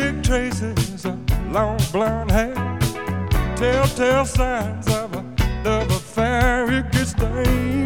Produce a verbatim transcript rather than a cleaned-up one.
Lipstick traces of long blonde hair, telltale signs of a love affair. You could stay